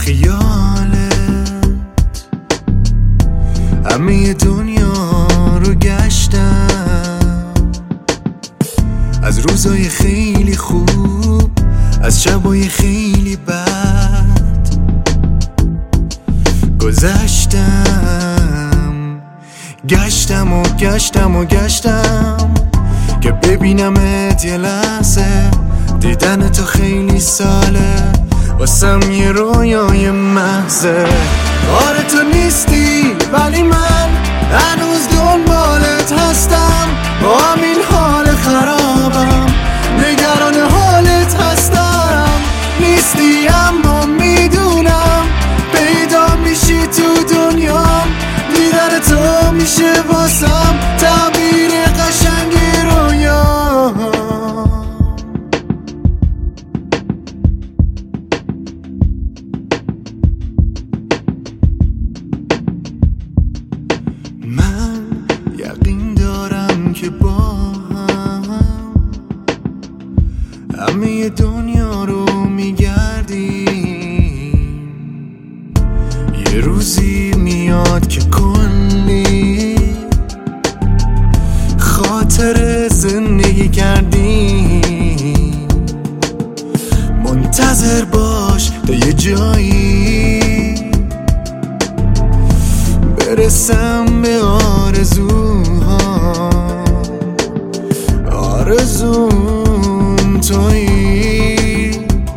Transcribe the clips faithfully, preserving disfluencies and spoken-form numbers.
خیالت همه دنیا رو گشتم، از روزای خیلی خوب، از شبای خیلی بد گذشتم. گشتم و گشتم و گشتم که ببینمت یه لحظه، دیدن تو خیلی ساله واسم یه رویای محضه. آره تو نیستی ولی من هنوز دنبالت هستم، با همین حال خرابم نگران حالت هستم. نیستی اما میدونم پیدا میشی تو دنیام، دیدن تو میشه واسم تعبیر قشنگ رویا. من یقین دارم که با هم همه دنیا رو میگردیم، یه روزی میاد که کلی خاطر زندگی کردیم. منتظر باش تا یه جایی برسم به آرزوها، آرزوم تویی.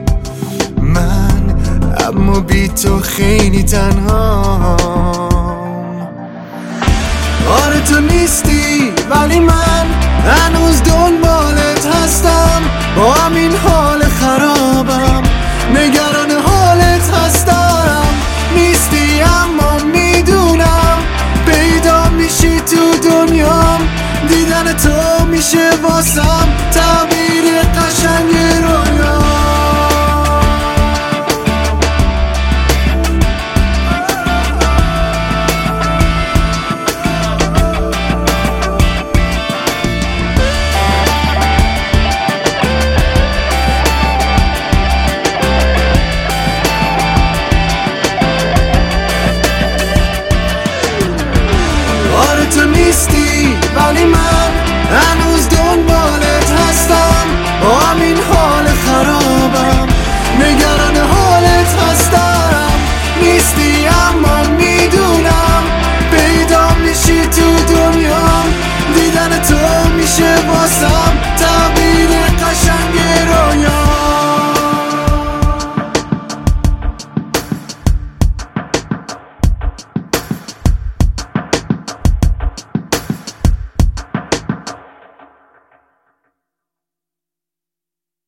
من اما بی تو خیلی تنهام. آره تو نیستی ولی من هنوز دنبالت هستم، با همین حال خرابم